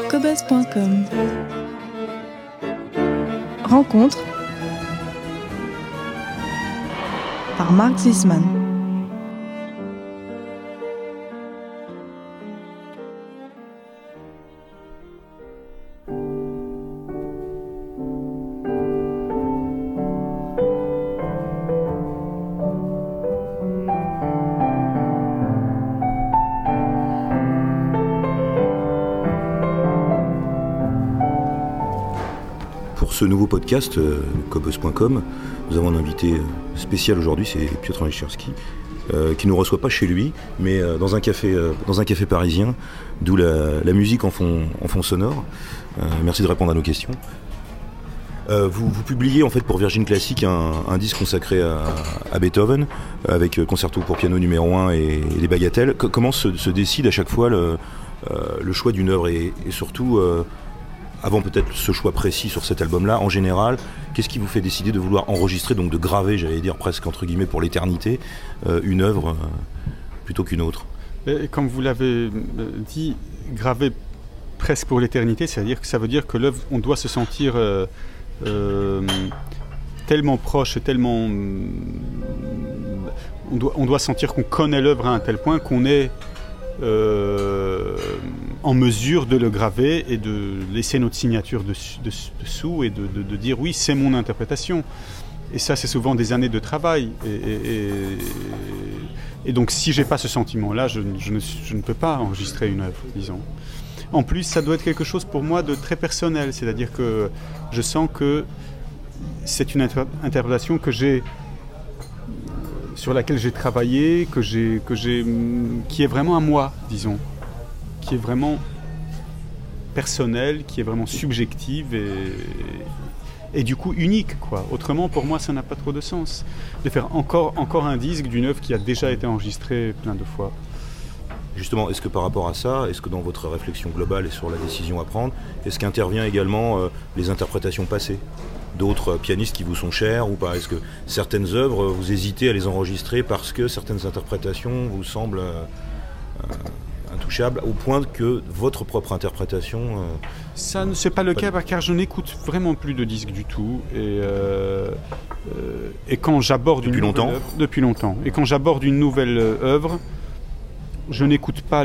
cobuzz.com. Rencontre par Marc Zisman. Pour ce nouveau podcast, cobuzz.com, nous avons un invité spécial aujourd'hui, c'est Piotr Aniszewski, qui ne nous reçoit pas chez lui, mais dans un café parisien, d'où la musique en fond sonore. Merci de répondre à nos questions. Vous publiez en fait pour Virgin Classic un disque consacré à Beethoven, avec concerto pour piano numéro 1 et les bagatelles. Comment se décide à chaque fois le choix d'une œuvre et surtout, avant peut-être ce choix précis sur cet album-là, en général, qu'est-ce qui vous fait décider de vouloir enregistrer, donc de graver, j'allais dire presque entre guillemets pour l'éternité, une œuvre plutôt qu'une autre ? Et comme vous l'avez dit, graver presque pour l'éternité, c'est-à-dire que ça veut dire que l'œuvre, on doit se sentir tellement proche, tellement... on doit sentir qu'on connaît l'œuvre à un tel point qu'on est en mesure de le graver et de laisser notre signature dessous et de dire oui, c'est mon interprétation. Et ça, c'est souvent des années de travail. Et donc, si j'ai pas ce sentiment-là, je ne peux pas enregistrer une œuvre, disons. En plus, ça doit être quelque chose pour moi de très personnel, c'est-à-dire que je sens que c'est une interprétation sur laquelle j'ai travaillé, qui est vraiment à moi, disons, qui est vraiment personnelle, qui est vraiment subjective et du coup unique, quoi. Autrement, pour moi, ça n'a pas trop de sens de faire encore un disque d'une œuvre qui a déjà été enregistrée plein de fois. Justement, est-ce que par rapport à ça, est-ce que dans votre réflexion globale et sur la décision à prendre, est-ce qu'intervient également les interprétations passées d'autres pianistes qui vous sont chers, ou pas? Est-ce que certaines œuvres, vous hésitez à les enregistrer parce que certaines interprétations vous semblent intouchables, au point que votre propre interprétation... Ça ne c'est pas le cas, car je n'écoute vraiment plus de disques du tout. Et quand j'aborde Depuis longtemps ? Depuis longtemps. Et quand j'aborde une nouvelle œuvre, je n'écoute pas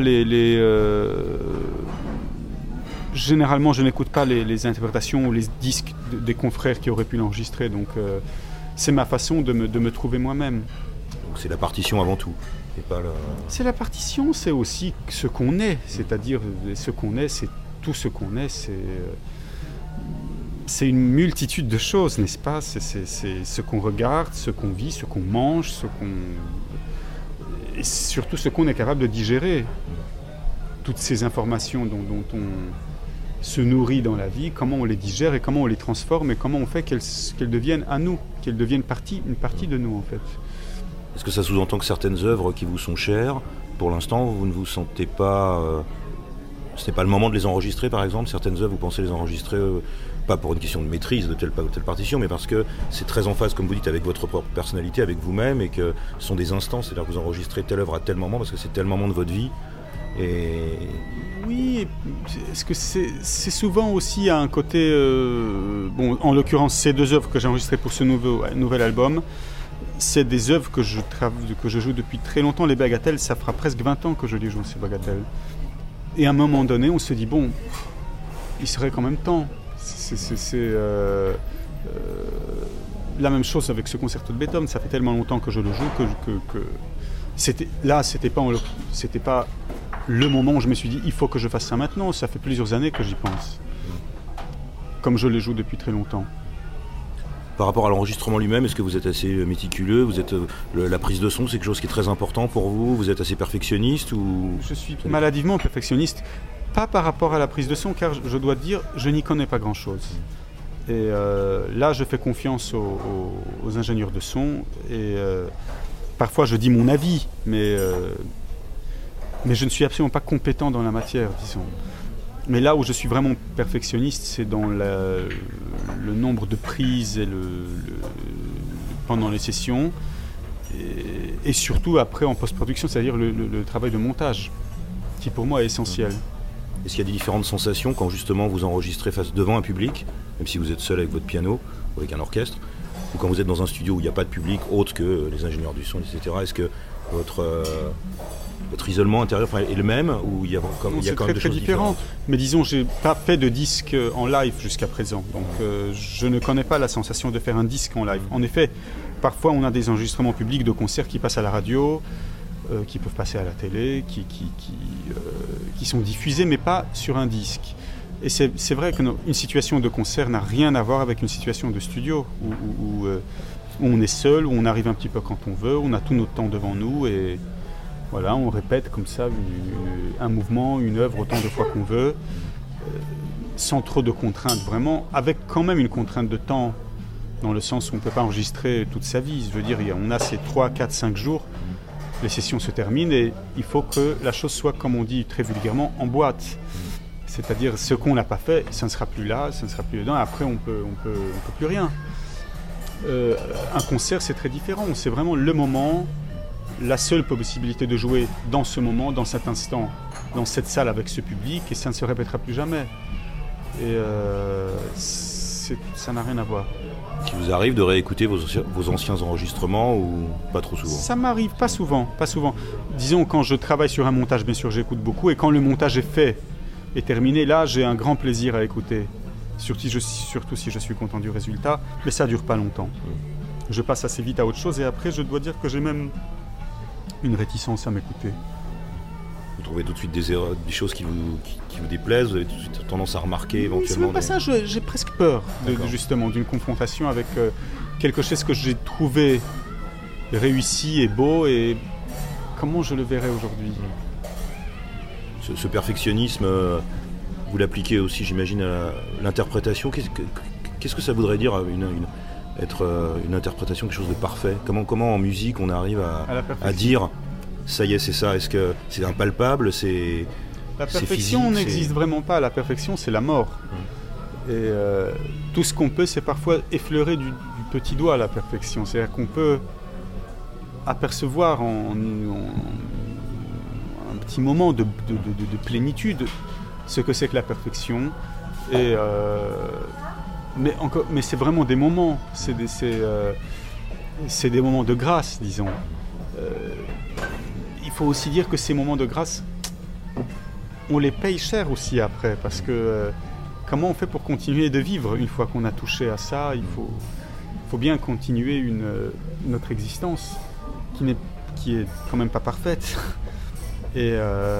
généralement, je n'écoute pas les interprétations ou les disques des confrères qui auraient pu l'enregistrer. Donc, c'est ma façon de me trouver moi-même. Donc, c'est la partition avant tout. C'est la partition, c'est aussi ce qu'on est. C'est-à-dire, ce qu'on est, c'est tout ce qu'on est. C'est une multitude de choses, n'est-ce pas ? C'est ce qu'on regarde, ce qu'on vit, ce qu'on mange, et surtout ce qu'on est capable de digérer. Toutes ces informations dont on se nourrit dans la vie, comment on les digère et comment on les transforme et comment on fait qu'elles deviennent à nous, qu'elles deviennent une partie de nous en fait. Est-ce que ça sous-entend que certaines œuvres qui vous sont chères, pour l'instant, vous ne vous sentez pas... ce n'est pas le moment de les enregistrer, par exemple? Certaines œuvres, vous pensez les enregistrer, pas pour une question de maîtrise de telle ou telle partition, mais parce que c'est très en phase, comme vous dites, avec votre propre personnalité, avec vous-même, et que ce sont des instants, c'est-à-dire que vous enregistrez telle œuvre à tel moment, parce que c'est tel moment de votre vie. Oui, est-ce que c'est souvent aussi un côté... en l'occurrence, ces deux œuvres que j'ai enregistrées pour ce nouvel album, c'est des œuvres que je joue depuis très longtemps. Les bagatelles, ça fera presque 20 ans que je les joue, ces bagatelles. Et à un moment donné, on se dit, bon, il serait quand même temps. C'est la même chose avec ce concerto de Beethoven. Ça fait tellement longtemps que je le joue que c'était pas le moment où je me suis dit, il faut que je fasse ça maintenant. Ça fait plusieurs années que j'y pense. Comme je le joue depuis très longtemps. Par rapport à l'enregistrement lui-même, est-ce que vous êtes assez méticuleux? La prise de son, c'est quelque chose qui est très important pour vous? Vous êtes assez perfectionniste ou... Je suis maladivement perfectionniste. Pas par rapport à la prise de son, car je dois dire, je n'y connais pas grand-chose. Et là, je fais confiance aux ingénieurs de son. Et parfois, je dis mon avis, mais je ne suis absolument pas compétent dans la matière, disons. Mais là où je suis vraiment perfectionniste, c'est dans le nombre de prises et pendant les sessions, et surtout après en post-production, c'est-à-dire le travail de montage, qui pour moi est essentiel. Est-ce qu'il y a des différentes sensations quand justement vous enregistrez devant un public, même si vous êtes seul avec votre piano ou avec un orchestre, ou quand vous êtes dans un studio où il n'y a pas de public autre que les ingénieurs du son, etc. Est-ce que votre isolement intérieur est le même ou il y a quand même des choses différentes? Mais disons, j'ai pas fait de disque en live jusqu'à présent, donc je ne connais pas la sensation de faire un disque en live. En effet, parfois on a des enregistrements publics de concerts qui passent à la radio, qui peuvent passer à la télé, qui sont diffusés, mais pas sur un disque. Et c'est vrai qu'une situation de concert n'a rien à voir avec une situation de studio, où on est seul, où on arrive un petit peu quand on veut, on a tout notre temps devant nous, et voilà, on répète comme ça un mouvement, une œuvre autant de fois qu'on veut, sans trop de contraintes, vraiment, avec quand même une contrainte de temps, dans le sens où on ne peut pas enregistrer toute sa vie. Je veux dire, on a ces 3, 4, 5 jours, les sessions se terminent et il faut que la chose soit, comme on dit très vulgairement, en boîte. C'est-à-dire, ce qu'on n'a pas fait, ça ne sera plus là, ça ne sera plus dedans, après on peut plus rien. Un concert, c'est très différent, c'est vraiment le moment, la seule possibilité de jouer dans ce moment, dans cet instant, dans cette salle avec ce public, et ça ne se répétera plus jamais. Et ça n'a rien à voir. Qui vous arrive de réécouter vos anciens enregistrements ou pas trop souvent? Ça m'arrive pas souvent. Disons, quand je travaille sur un montage, bien sûr, j'écoute beaucoup, et quand le montage est fait et terminé, là, j'ai un grand plaisir à écouter. Surtout si je suis content du résultat, mais ça dure pas longtemps. Je passe assez vite à autre chose, et après, je dois dire que j'ai même une réticence à m'écouter. Vous trouvez tout de suite des choses qui vous déplaisent, vous avez tout de suite tendance à remarquer éventuellement? C'est même pas ça, j'ai presque peur justement d'une confrontation avec quelque chose que j'ai trouvé réussi et beau, et comment je le verrai aujourd'hui. Ce perfectionnisme, vous l'appliquez aussi, j'imagine, à l'interprétation. Qu'est-ce que ça voudrait dire être une interprétation, quelque chose de parfait? Comment en musique on arrive à dire ça y est, c'est ça? Est-ce que c'est impalpable? La perfection n'existe vraiment pas. La perfection, c'est la mort. Et tout ce qu'on peut, c'est parfois effleurer du petit doigt la perfection. C'est-à-dire qu'on peut apercevoir en un petit moment de plénitude ce que c'est que la perfection. Et, mais c'est vraiment des moments. C'est des moments de grâce, disons. Il faut aussi dire que ces moments de grâce, on les paye cher aussi après, parce que comment on fait pour continuer de vivre une fois qu'on a touché à ça? Il faut bien continuer notre existence qui est quand même pas parfaite, et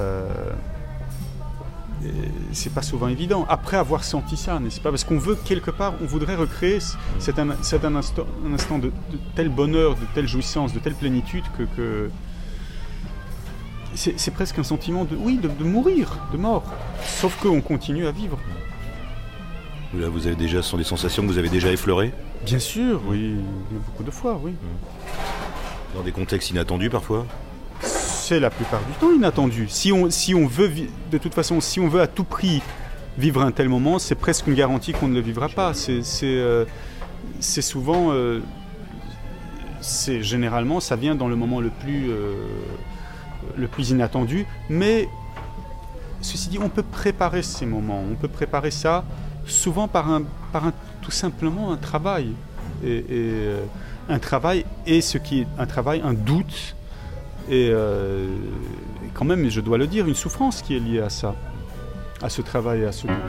c'est pas souvent évident après avoir senti ça, n'est-ce pas? Parce qu'on veut quelque part, on voudrait recréer cet instant de tel bonheur, de telle jouissance, de telle plénitude que c'est presque un sentiment de mourir, de mort. Sauf qu'on continue à vivre. Là, ce sont des sensations que vous avez déjà effleurées? Bien sûr, oui, beaucoup de fois, oui. Dans des contextes inattendus parfois? C'est la plupart du temps inattendu. Si on veut, de toute façon, si on veut à tout prix vivre un tel moment, c'est presque une garantie qu'on ne le vivra pas. C'est souvent, généralement, ça vient dans le moment le plus inattendu. Mais ceci dit, on peut préparer ces moments. On peut préparer ça souvent par tout simplement un travail. Et un travail, et ce qui est un travail, un doute. Et quand même, je dois le dire, une souffrance qui est liée à ça, à ce travail et à ce doute.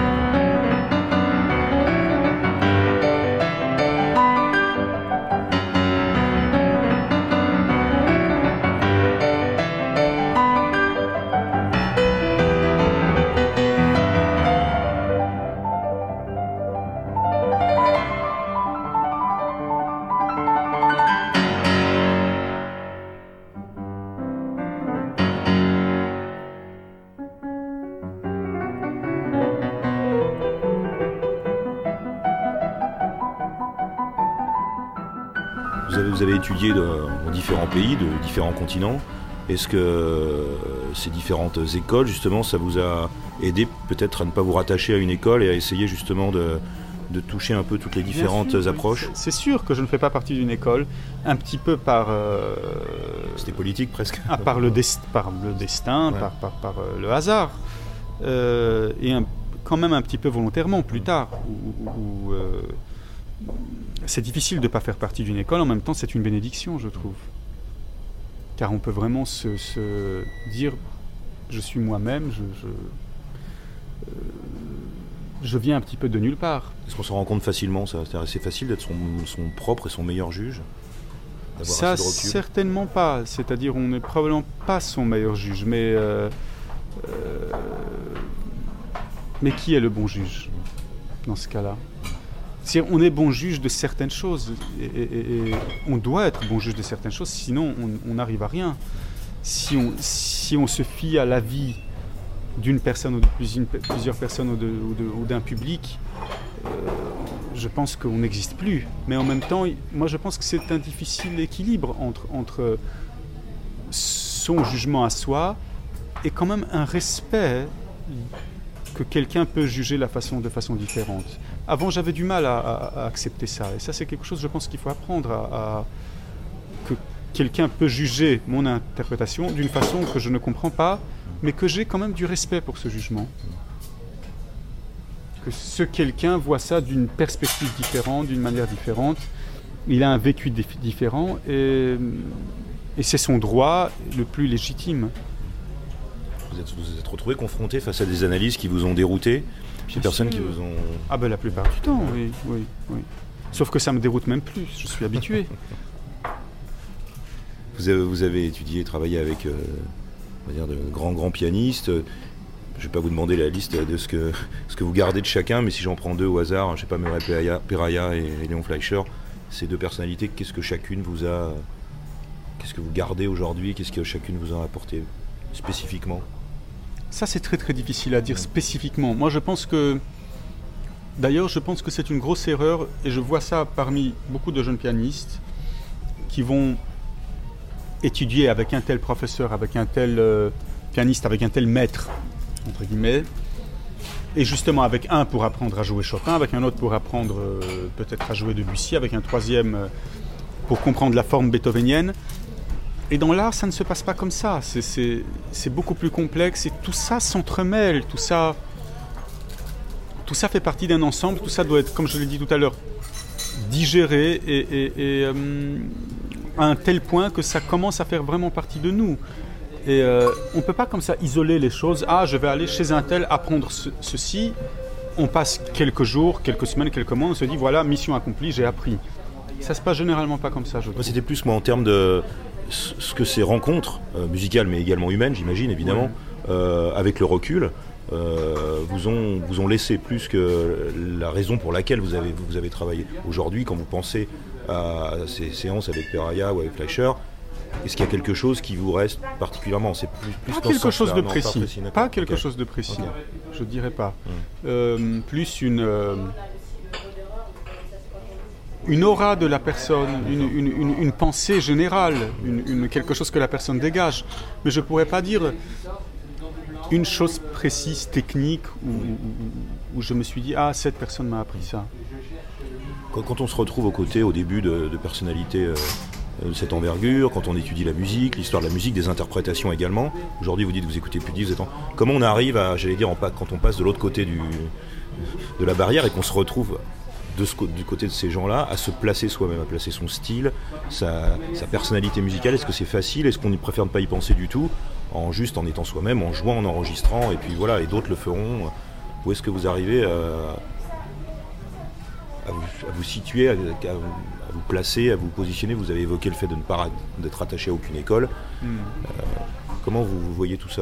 Vous avez étudié dans différents pays, de différents continents. Est-ce que ces différentes écoles, justement, ça vous a aidé peut-être à ne pas vous rattacher à une école et à essayer justement de toucher un peu toutes les différentes approches? Oui. C'est sûr que je ne fais pas partie d'une école, un petit peu par... C'était politique presque. Par le destin, ouais. par le hasard. quand même un petit peu volontairement plus tard, où c'est difficile de ne pas faire partie d'une école, en même temps c'est une bénédiction, je trouve. Car on peut vraiment se dire, je suis moi-même, je viens un petit peu de nulle part. Est-ce qu'on s'en rend compte facilement, ça? C'est facile d'être son propre et son meilleur juge? Ça, certainement pas. C'est-à-dire, on n'est probablement pas son meilleur juge, mais qui est le bon juge dans ce cas-là? On est bon juge de certaines choses, et on doit être bon juge de certaines choses, sinon on n'arrive à rien. Si on se fie à l'avis d'une personne ou de plusieurs personnes ou d'un public, je pense qu'on n'existe plus. Mais en même temps, moi je pense que c'est un difficile équilibre entre son jugement à soi et quand même un respect que quelqu'un peut juger de façon différente. Avant, j'avais du mal à accepter ça. Et ça, c'est quelque chose, je pense, qu'il faut apprendre que quelqu'un peut juger mon interprétation d'une façon que je ne comprends pas, mais que j'ai quand même du respect pour ce jugement. Que ce quelqu'un voit ça d'une perspective différente, d'une manière différente. Il a un vécu différent et c'est son droit le plus légitime. Vous êtes retrouvé confronté face à des analyses qui vous ont dérouté? Des personnes qui vous ont... Ah ben la plupart du temps, oui. Sauf que ça me déroute même plus, je suis habitué. Vous avez étudié et travaillé avec on va dire de grands pianistes. Je ne vais pas vous demander la liste de ce que vous gardez de chacun, mais si j'en prends deux au hasard, je ne sais pas, Murray Peraya et Léon Fleischer, ces deux personnalités, qu'est-ce que vous gardez aujourd'hui, qu'est-ce que chacune vous a apporté spécifiquement? Ça, c'est très très difficile à dire spécifiquement. Moi, je pense que c'est une grosse erreur, et je vois ça parmi beaucoup de jeunes pianistes qui vont étudier avec un tel professeur, avec un tel pianiste, avec un tel maître, entre guillemets, et justement avec un pour apprendre à jouer Chopin, avec un autre pour apprendre peut-être à jouer Debussy, avec un troisième pour comprendre la forme beethovenienne. Et dans l'art, ça ne se passe pas comme ça. C'est beaucoup plus complexe et tout ça s'entremêle. Tout ça fait partie d'un ensemble. Tout ça doit être, comme je l'ai dit tout à l'heure, digéré et à un tel point que ça commence à faire vraiment partie de nous. Et on ne peut pas comme ça isoler les choses. Ah, je vais aller chez un tel apprendre ceci. On passe quelques jours, quelques semaines, quelques mois. On se dit, voilà, mission accomplie, j'ai appris. Ça se passe généralement pas comme ça, je trouve. C'était plus moi en termes de ce que ces rencontres musicales, mais également humaines, j'imagine, évidemment, avec le recul, vous ont laissé plus que la raison pour laquelle vous avez travaillé. Aujourd'hui, quand vous pensez à ces séances avec Peraya ou avec Fleischer, est-ce qu'il y a quelque chose qui vous reste particulièrement? C'est plus pas quelque chose de précis. Pas quelque chose de précis. Okay. Je dirais pas. Plus une aura de la personne, une pensée générale, quelque chose que la personne dégage. Mais je ne pourrais pas dire une chose précise, technique, où je me suis dit « Ah, cette personne m'a appris ça ». Quand on se retrouve aux côtés, au début, de personnalités de cette envergure, quand on étudie la musique, l'histoire de la musique, des interprétations également, aujourd'hui vous dites que vous écoutez plus de 10 ans, comment on arrive à, quand on passe de l'autre côté de la barrière et qu'on se retrouve du côté de ces gens-là, à se placer soi-même, à placer son style, sa personnalité musicale? Est-ce que c'est facile? Est-ce qu'on préfère ne pas y penser du tout, en étant soi-même, en jouant, en enregistrant, et puis voilà, et d'autres le feront? Où est-ce que vous arrivez à vous situer, à vous placer, à vous positionner? Vous avez évoqué le fait de ne pas d'être attaché à aucune école. Comment vous voyez tout ça?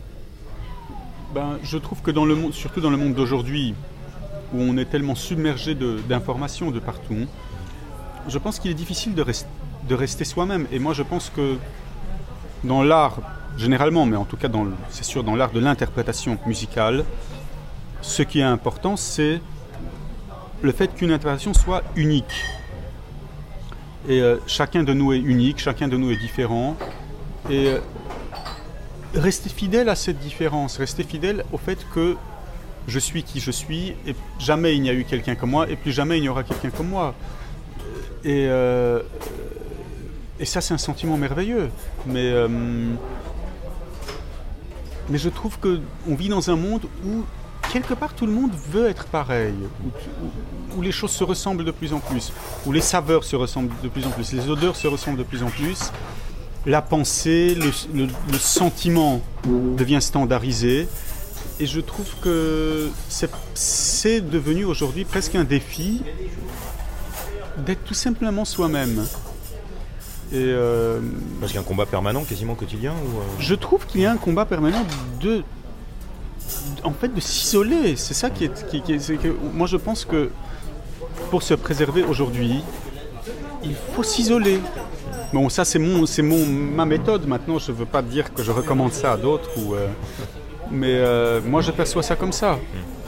Je trouve que surtout dans le monde d'aujourd'hui, où on est tellement submergé d'informations de partout, je pense qu'il est difficile de rester soi-même. Et moi, je pense que dans l'art, généralement, mais en tout cas, c'est sûr, dans l'art de l'interprétation musicale, ce qui est important, c'est le fait qu'une interprétation soit unique. Et chacun de nous est unique, chacun de nous est différent. Et rester fidèle à cette différence, rester fidèle au fait que je suis qui je suis, et jamais il n'y a eu quelqu'un comme moi, et plus jamais il n'y aura quelqu'un comme moi. Et ça, c'est un sentiment merveilleux. Mais Mais je trouve qu'on vit dans un monde où, quelque part, tout le monde veut être pareil, où les choses se ressemblent de plus en plus, où les saveurs se ressemblent de plus en plus, les odeurs se ressemblent de plus en plus, la pensée, le sentiment devient standardisé. Et je trouve que c'est devenu aujourd'hui presque un défi d'être tout simplement soi-même. Parce qu'il y a un combat permanent, quasiment quotidien Je trouve qu'il y a un combat permanent de s'isoler. C'est ça qui est que moi je pense que pour se préserver aujourd'hui, il faut s'isoler. Bon, ça c'est ma méthode. Maintenant, je ne veux pas dire que je recommande ça à d'autres, mais moi je perçois ça comme ça.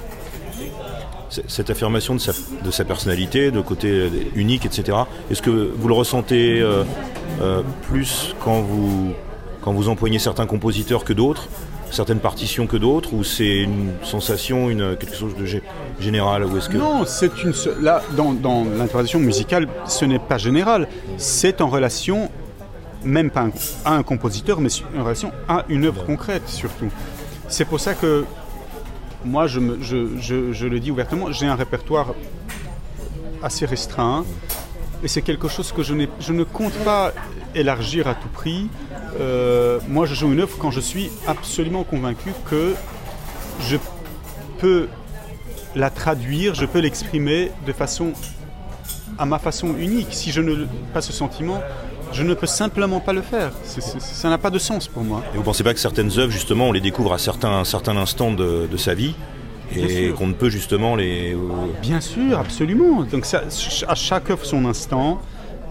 Cette affirmation de sa personnalité, de côté unique, etc., est-ce que vous le ressentez plus quand vous empoignez certains compositeurs que d'autres, certaines partitions que d'autres, ou c'est une sensation, quelque chose de général, ou est-ce que... Non, là, dans l'interprétation musicale, ce n'est pas général. C'est en relation, même pas à un compositeur, mais en relation à une œuvre concrète, surtout. C'est pour ça que moi, je le dis ouvertement, j'ai un répertoire assez restreint, et c'est quelque chose que je ne compte pas élargir à tout prix. Moi, je joue une œuvre quand je suis absolument convaincu que je peux la traduire, je peux l'exprimer à ma façon unique. Si je n'ai pas ce sentiment, je ne peux simplement pas le faire. Ça n'a pas de sens pour moi. Et vous ne pensez pas que certaines œuvres, justement, on les découvre à un certain instant de sa vie et qu'on ne peut justement les... Bien sûr, absolument. Donc à chaque œuvre son instant.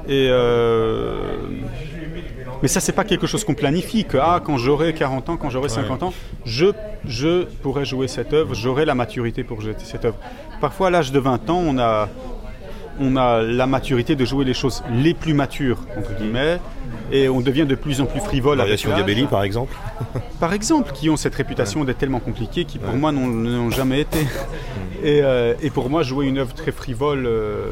Mais ça, c'est pas quelque chose qu'on planifie, que quand j'aurai 40 ans, quand j'aurai 50 ans, je pourrai jouer cette œuvre, j'aurai la maturité pour jouer cette œuvre. Parfois, à l'âge de 20 ans, on a la maturité de jouer les choses les plus matures, entre guillemets, et on devient de plus en plus frivole. Variation Diabelli, par exemple. Par exemple, qui ont cette réputation d'être tellement compliquées, qui pour moi n'ont jamais été. Et pour moi, jouer une œuvre très frivole,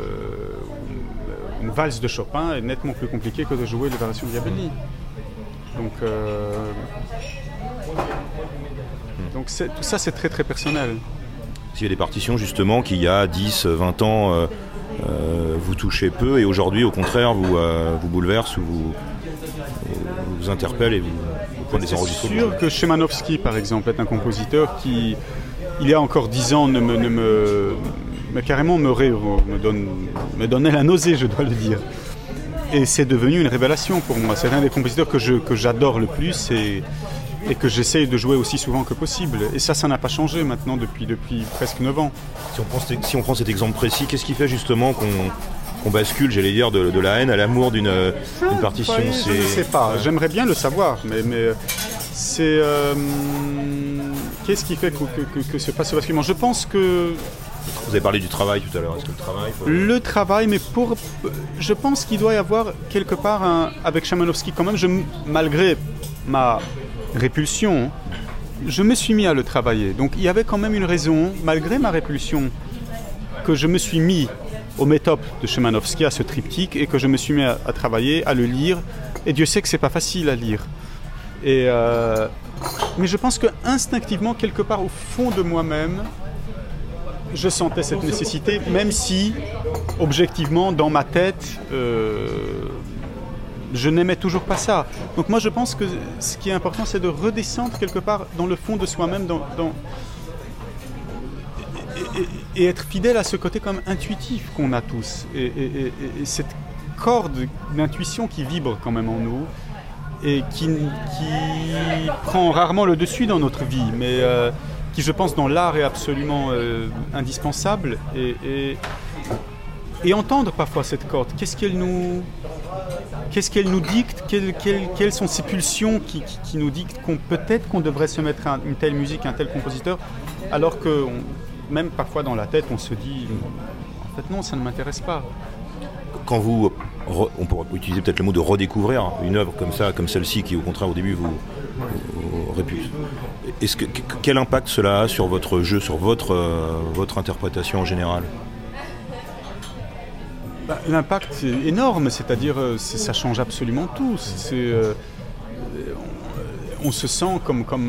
une valse de Chopin, est nettement plus compliqué que de jouer les variations Diabelli. Donc tout ça, c'est très très personnel. S'il y a des partitions, justement, qui il y a 10, 20 ans... vous touchez peu et aujourd'hui au contraire vous bouleverse ou vous interpelle et vous prenez des enregistrements. C'est sûr que Szymanowski par exemple est un compositeur qui il y a encore 10 ans carrément me donnait la nausée, je dois le dire, et c'est devenu une révélation pour moi. C'est l'un des compositeurs que j'adore le plus et que j'essaye de jouer aussi souvent que possible. Et ça n'a pas changé maintenant depuis presque 9 ans. Si on prend cet exemple précis, qu'est-ce qui fait justement qu'on bascule, j'allais dire, de la haine à l'amour d'une partition? Je ne sais pas, j'aimerais bien le savoir, mais c'est... qu'est-ce qui fait que se passe ce basculement? Je pense que... Vous avez parlé du travail tout à l'heure, est-ce que le travail, mais je pense qu'il doit y avoir quelque part, avec Szymanowski quand même, malgré ma répulsion, je me suis mis à le travailler. Donc il y avait quand même une raison, malgré ma répulsion, que je me suis mis au métop de Szymanowski, à ce triptyque, et que je me suis mis à travailler, à le lire. Et Dieu sait que c'est pas facile à lire. Mais je pense que instinctivement, quelque part au fond de moi-même, je sentais cette nécessité, même si, objectivement, dans ma tête, je n'aimais toujours pas ça. Donc moi je pense que ce qui est important, c'est de redescendre quelque part dans le fond de soi-même et être fidèle à ce côté quand même intuitif qu'on a tous. Et cette corde d'intuition qui vibre quand même en nous et qui prend rarement le dessus dans notre vie, mais qui, je pense, dans l'art est absolument indispensable. Et entendre parfois cette corde, qu'est-ce qu'elle nous dicte, quelles sont ces pulsions qui nous dictent peut-être qu'on devrait se mettre à une telle musique, un tel compositeur, alors que même parfois dans la tête on se dit en fait non, ça ne m'intéresse pas. Quand on pourrait utiliser peut-être le mot de redécouvrir une œuvre comme ça, comme celle-ci, qui au contraire au début vous répulse, quel impact cela a sur votre jeu, sur votre interprétation en général? L'impact est énorme, c'est-à-dire ça change absolument tout. on se sent comme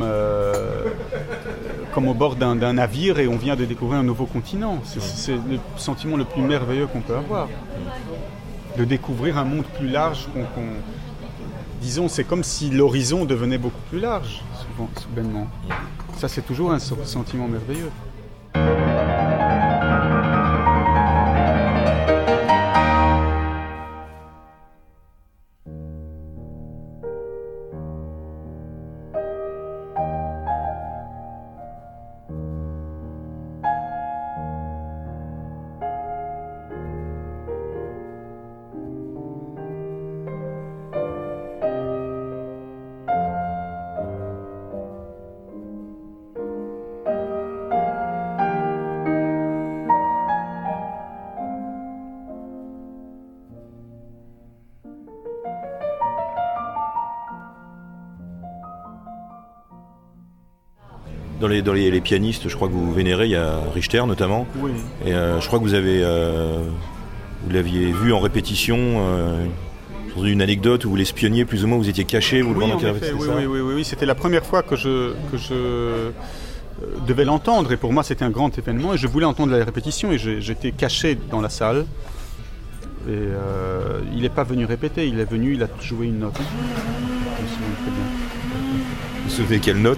au bord d'un navire et on vient de découvrir un nouveau continent. C'est le sentiment le plus merveilleux qu'on peut avoir. De découvrir un monde plus large disons, c'est comme si l'horizon devenait beaucoup plus large, soudainement. Ça, c'est toujours un sentiment merveilleux. Dans les pianistes, je crois que vous vénérez, il y a Richter notamment. Oui. Et je crois que vous l'aviez vu en répétition. Une anecdote où vous l'espioniez plus ou moins, vous étiez caché, vous le oui, voyez en effet, oui, c'était la première fois que je devais l'entendre, et pour moi c'était un grand événement, et je voulais entendre la répétition, et j'étais caché dans la salle, et il n'est pas venu répéter, il est venu, il a joué une note. Je me souviens très bien. Vous savez quelle note ?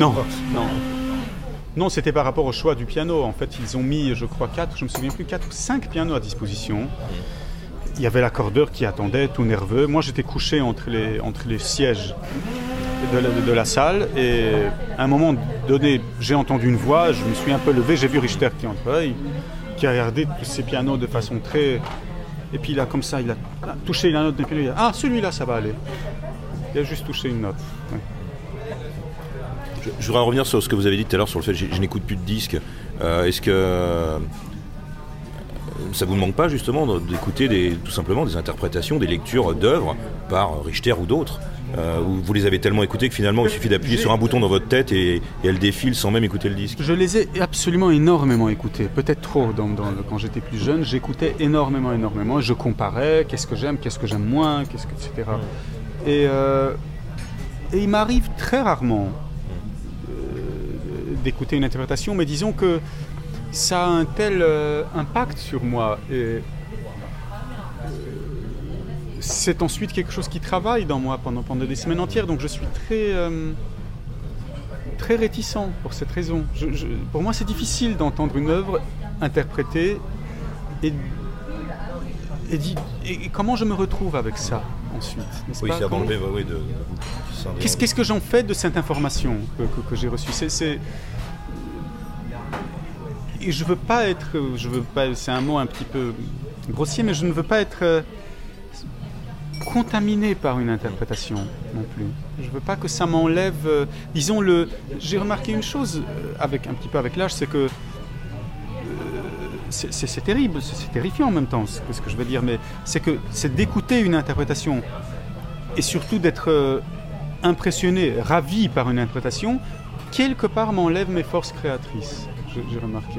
Non, c'était par rapport au choix du piano. En fait, ils ont mis, je crois, 4 ou 5 pianos à disposition. Il y avait l'accordeur qui attendait, tout nerveux. Moi, j'étais couché entre les sièges de la salle. Et à un moment donné, j'ai entendu une voix. Je me suis un peu levé. J'ai vu Richter qui entrait, qui a regardé tous ces pianos de façon très... Et puis là, comme ça, il a touché la note d'un piano. Il a dit, celui-là, ça va aller. Il a juste touché une note. Ouais. Je voudrais revenir sur ce que vous avez dit tout à l'heure sur le fait que je n'écoute plus de disques. Est-ce que ça vous ne manque pas justement d'écouter tout simplement des interprétations, des lectures d'œuvres par Richter ou d'autres où vous les avez tellement écoutées que finalement il suffit d'appuyer sur un bouton dans votre tête et elles défilent sans même écouter le disque? Je les ai absolument énormément écoutées, peut-être trop quand j'étais plus jeune. J'écoutais énormément, je comparais, qu'est-ce que j'aime moins, etc. Et il m'arrive très rarement d'écouter une interprétation, mais disons que ça a un tel impact sur moi, et c'est ensuite quelque chose qui travaille dans moi pendant des semaines entières, donc je suis très réticent pour cette raison. Pour moi, c'est difficile d'entendre une œuvre interprétée et comment je me retrouve avec ça ensuite, n'est-ce pas? Ça va enlever, Qu'est-ce que j'en fais de cette information que j'ai reçue? Et je veux pas, c'est un mot un petit peu grossier, mais je ne veux pas être contaminé par une interprétation non plus. Je veux pas que ça m'enlève. J'ai remarqué une chose un petit peu avec l'âge, c'est que c'est terrible, c'est terrifiant en même temps, ce que je veux dire, mais c'est d'écouter une interprétation et surtout d'être impressionné, ravi par une interprétation, quelque part m'enlève mes forces créatrices. J'ai remarqué.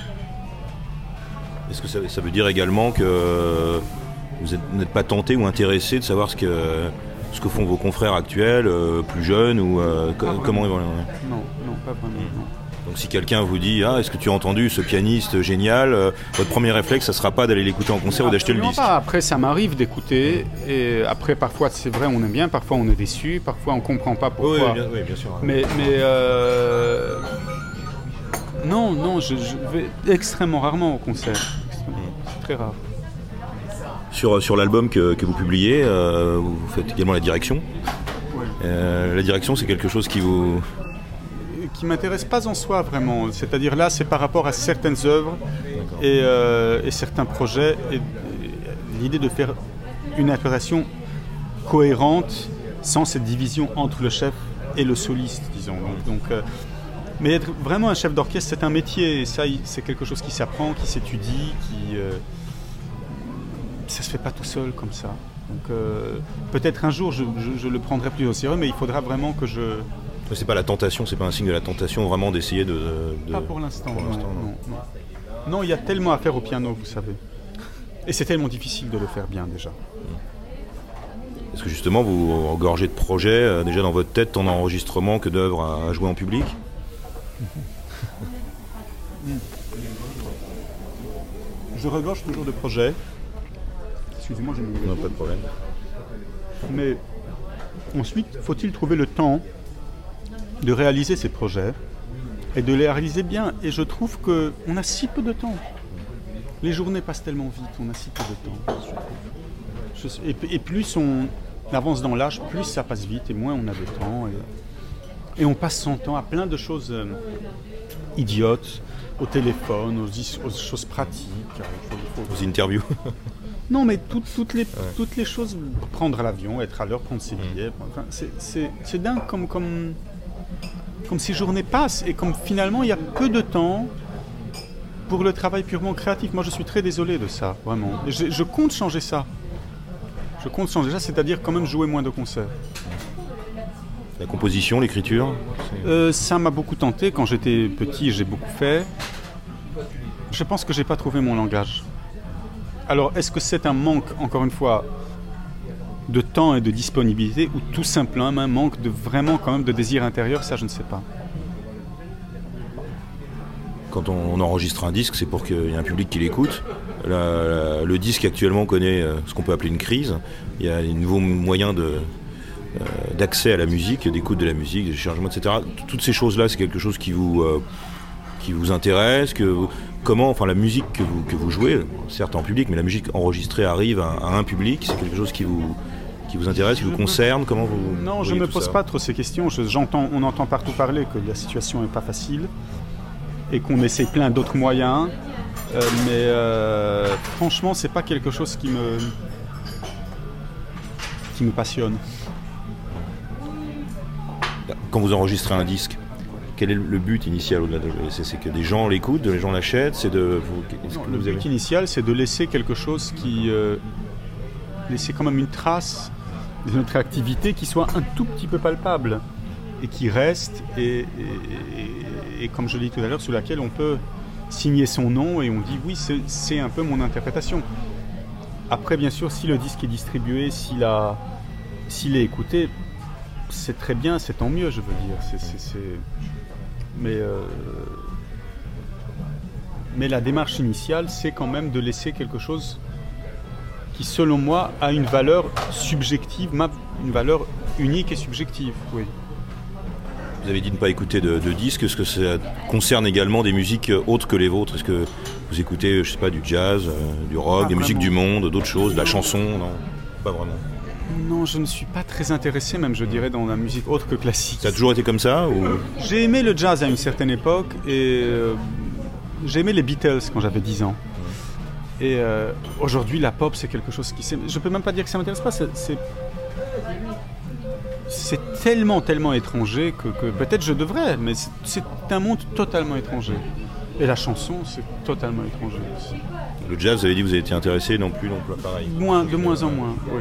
Est-ce que ça veut dire également que vous n'êtes pas tenté ou intéressé de savoir ce que font vos confrères actuels, plus jeunes, ou comment ils vont... Non, pas vraiment. Non. Donc si quelqu'un vous dit est-ce que tu as entendu ce pianiste génial, votre premier réflexe, ça ne sera pas d'aller l'écouter en concert ou d'acheter le disque. Pas. Après, ça m'arrive d'écouter, et après, parfois, c'est vrai, on aime bien, parfois on est déçu, parfois on ne comprend pas pourquoi. Oui, bien sûr. Mais non, je vais extrêmement rarement au concert. C'est très rare. Sur l'album que vous publiez, vous faites également la direction. Oui. La direction, c'est quelque chose qui m'intéresse pas en soi vraiment. C'est-à-dire là, c'est par rapport à certaines œuvres et certains projets, et l'idée de faire une interprétation cohérente sans cette division entre le chef et le soliste, disons. Mais être vraiment un chef d'orchestre, c'est un métier, et ça, c'est quelque chose qui s'apprend, qui s'étudie, ça se fait pas tout seul comme ça. Donc peut-être un jour je le prendrai plus au sérieux, mais il faudra vraiment que je... C'est pas la tentation, c'est pas un signe de la tentation vraiment d'essayer de... Pas pour l'instant, non. Non, il y a tellement à faire au piano, vous savez. Et c'est tellement difficile de le faire bien déjà. Est-ce que justement vous regorgez de projets déjà dans votre tête, tant d'enregistrements que d'œuvres à jouer en public? Je regorge toujours de projets. Excusez-moi, j'ai mis... Non, pas de problème. Mais ensuite, faut-il trouver le temps de réaliser ces projets et de les réaliser bien. Et je trouve qu'on a si peu de temps. Les journées passent tellement vite, on a si peu de temps. Je trouve. Et plus on avance dans l'âge, plus ça passe vite et moins on a de temps. Et on passe son temps à plein de choses idiotes, au téléphone, aux choses pratiques. Aux interviews. Non, mais toutes les choses, prendre l'avion, être à l'heure, prendre ses billets, enfin, c'est dingue comme ces journées passent et comme finalement il y a peu de temps pour le travail purement créatif. Moi je suis très désolé de ça, vraiment. Et je compte changer ça. C'est-à-dire quand même jouer moins de concerts. La composition, l'écriture ça m'a beaucoup tenté. Quand j'étais petit, j'ai beaucoup fait. Je pense que j'ai pas trouvé mon langage. Alors, est-ce que c'est un manque, encore une fois, de temps et de disponibilité, ou tout simplement un manque de vraiment quand même de désir intérieur? Ça, je ne sais pas. Quand on enregistre un disque, c'est pour qu'il y ait un public qui l'écoute. Le disque actuellement connaît ce qu'on peut appeler une crise. Il y a des nouveaux moyens d'accès à la musique, d'écoute de la musique, des chargements, etc. Toutes ces choses-là, c'est quelque chose qui vous intéresse, comment, enfin la musique que vous jouez, certes en public, mais la musique enregistrée arrive à un public, c'est quelque chose qui vous intéresse, qui vous concerne, comment vous... Non, je ne me pose pas trop ces questions. On entend partout parler que la situation n'est pas facile et qu'on essaie plein d'autres moyens, mais franchement, c'est pas quelque chose qui me passionne. Quand vous enregistrez un disque, quel est le but initial au-delà de... C'est que des gens l'écoutent, les gens l'achètent, Le but initial, c'est de laisser quelque chose qui... laisser quand même une trace de notre activité qui soit un tout petit peu palpable et qui reste et comme je l'ai dit tout à l'heure, sur laquelle on peut signer son nom et on dit oui, c'est un peu mon interprétation. Après, bien sûr, si le disque est distribué, s'il est écouté, c'est très bien, c'est tant mieux, je veux dire. Mais la démarche initiale, c'est quand même de laisser quelque chose qui, selon moi, a une valeur subjective, une valeur unique et subjective. Oui. Vous avez dit de ne pas écouter de disques. Est-ce que ça concerne également des musiques autres que les vôtres? Est-ce que vous écoutez, je sais pas, du jazz, du rock, des musiques du monde, d'autres choses, de la chanson? Non, pas vraiment. Non, je ne suis pas très intéressé, même je dirais, dans la musique autre que classique. Ça a toujours été comme ça ou... J'ai aimé le jazz à une certaine époque et j'ai aimé les Beatles quand j'avais 10 ans. Et aujourd'hui, la pop, c'est quelque chose qui... Je peux même pas dire que ça m'intéresse pas, c'est tellement étranger que peut-être je devrais, mais c'est un monde totalement étranger. Et la chanson, c'est totalement étranger aussi. Le jazz, vous avez dit que vous avez été intéressé, non plus pareil. De moins en moins, oui.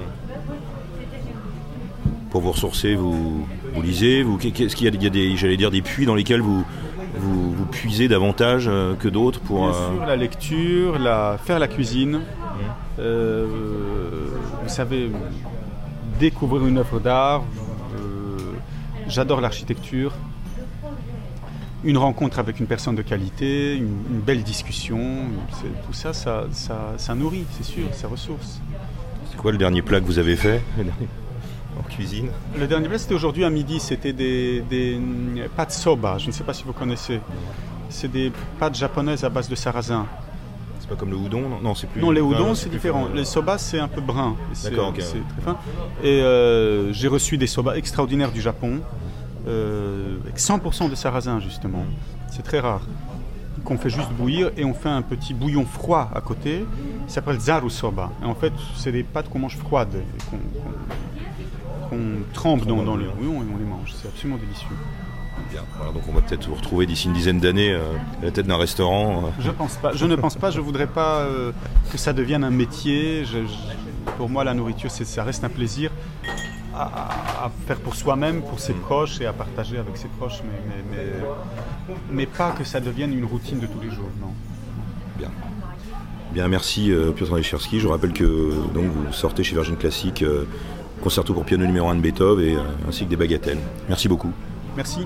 Pour vous ressourcer, vous lisez, qu'est-ce qu'il y a des puits dans lesquels vous puisez davantage que d'autres pour... Bien sûr, la lecture, faire la cuisine. Vous savez, découvrir une œuvre d'art. J'adore l'architecture. Une rencontre avec une personne de qualité, une belle discussion. Tout ça, ça nourrit, c'est sûr, ça ressource. C'est quoi le dernier plat que vous avez fait en cuisine? Le dernier plat, c'était aujourd'hui à midi. C'était des pâtes soba. Je ne sais pas si vous connaissez. C'est des pâtes japonaises à base de sarrasin. C'est pas comme le udon? Non, c'est plus... Non, les udon, c'est différent. Les soba, c'est un peu brun. D'accord, ok. C'est très fin. Et j'ai reçu des soba extraordinaires du Japon, avec 100% de sarrasin, justement. C'est très rare. Qu'on fait juste bouillir et on fait un petit bouillon froid à côté. Il s'appelle zaru soba. Et en fait, c'est des pâtes qu'on mange froides et qu'on trempe dans le bouillon et on les mange. C'est absolument délicieux. Bien. Voilà, donc on va peut-être vous retrouver d'ici une dizaine d'années à la tête d'un restaurant. Je ne pense pas. Je voudrais pas que ça devienne un métier. Pour moi, la nourriture, ça reste un plaisir à faire pour soi-même, pour ses proches et à partager avec ses proches, mais pas que ça devienne une routine de tous les jours. Non. Bien. Bien, merci Piotr Alecherski. Je rappelle que donc, vous sortez chez Virgin Classic concerto pour piano numéro 1 de Beethoven ainsi que des bagatelles. Merci beaucoup. Merci.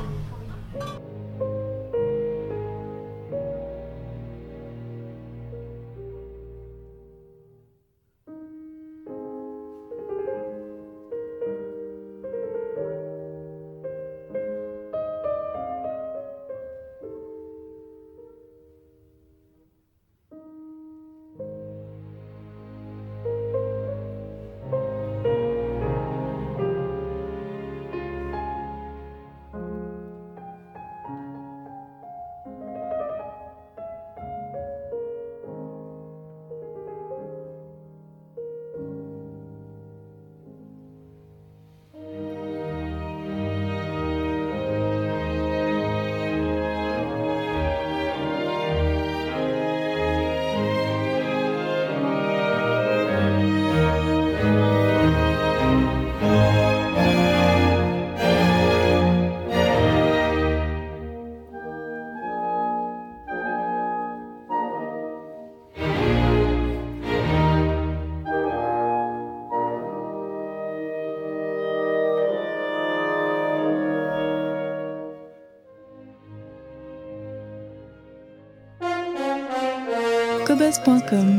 Cobuzz.com.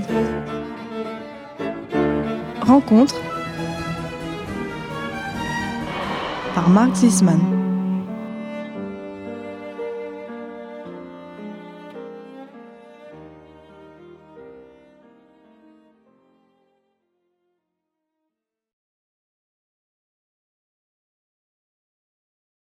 Rencontre par Marc Zisman.